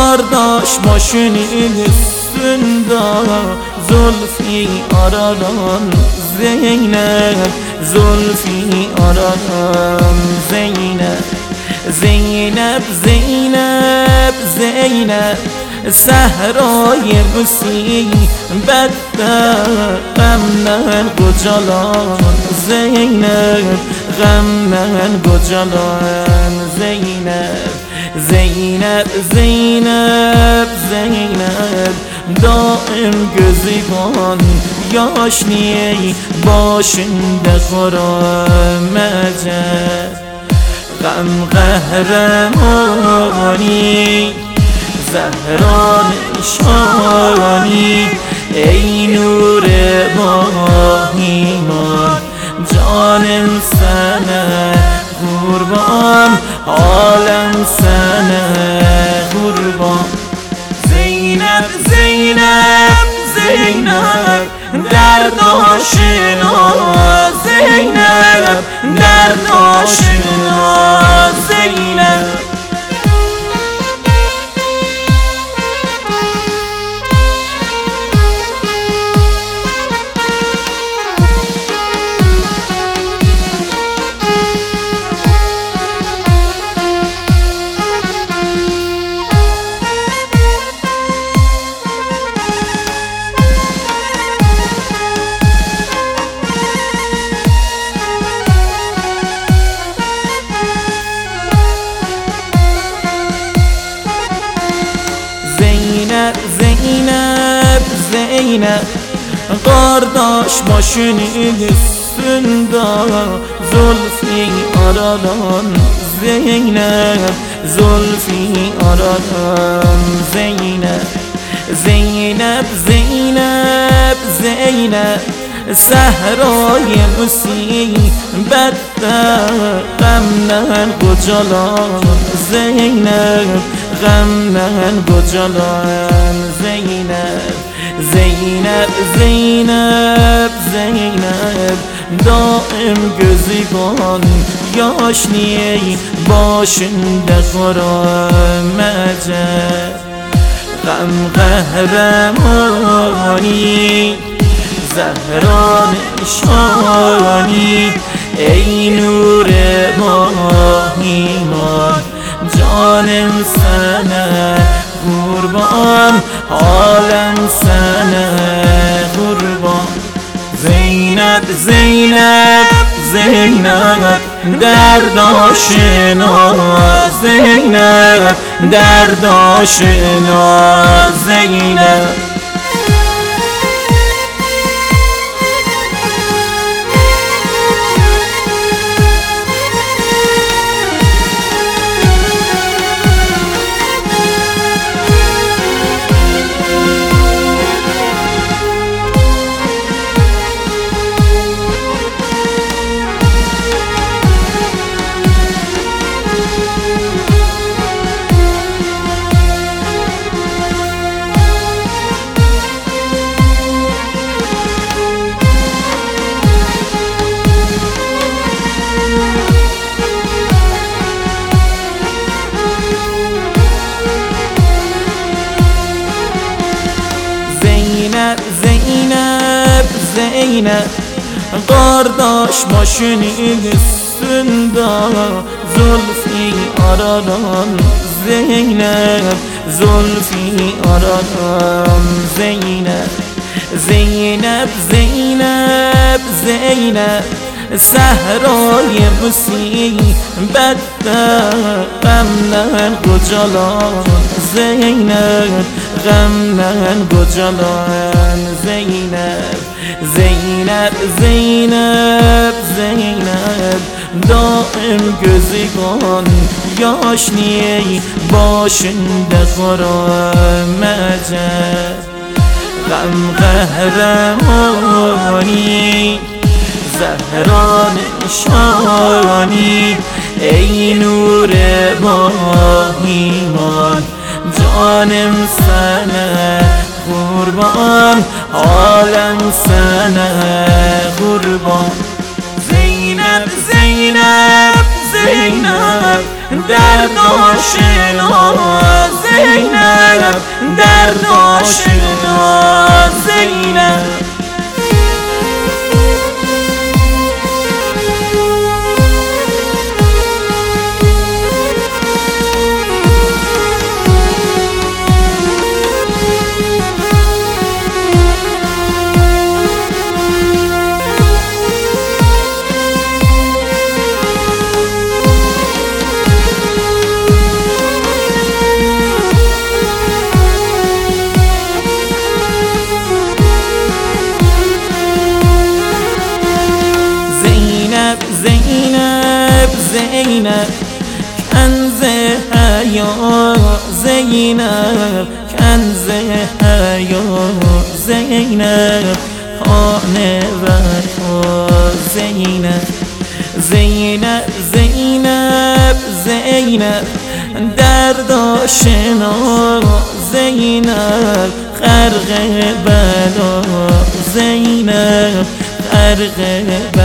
Kardeş başın üstünde Zülfü aradan Zeynep, Zülfü aradan Zeynep, Zeynep, Zeynep, Zeynep Sehray musibette Gamden kocalan Zeynep, gamden kocalan Zeynep, Zeynep, Zeynep, Zeynep daim gözü kan yaş niye başında xoramaca غم قهرمانی زهران نشانی ای نور ماهیمان جانم سنه قربان عالم سنه قربان زینب زینب زینب درد آشنا زینب درد آشنا زینب Zeynep, Zeynep Kardeş başın üstünde Zülfü aradan Zeynep, Zülfü aradan Zeynep, Zeynep, Zeynep, Zeynep Sehray musibette Gamden kocalan Zeynep, gamden kocalan Zeynep, Zeynep, Zeynep, Zeynep daim gözü kan yaş niye başında xoramaca غم قهرمانی زهران نشانی ای نور ماهیمان جانم سنه قربان عالم سنه قربان زینب زینب زینب درد آشنا زینب درد آشنا زینب Zeynep, Zeynep Kardeş başın üstünde Zülfü aradan Zeynep, Zülfü aradan Zeynep, Zeynep, Zeynep, Zeynep Sehray musibette Gamden kocalan Zeynep, gamden kocalan Zeynep, Zeynep, Zeynep, Zeynep daim gözü kan yaş niye başında xoramaca غم قهرمانی زهران نشانی ای نور ماهیمان جانم سنه قربان عالم سنه قربان زینب زینب زینب درد آشنا زینب درد آشنا زینب زینب زینب کنز حیا زینب کنز حیا زینب خانه وفا زینب زینب زینب زینب درد آشنا زینب غرق بلا زینب غرق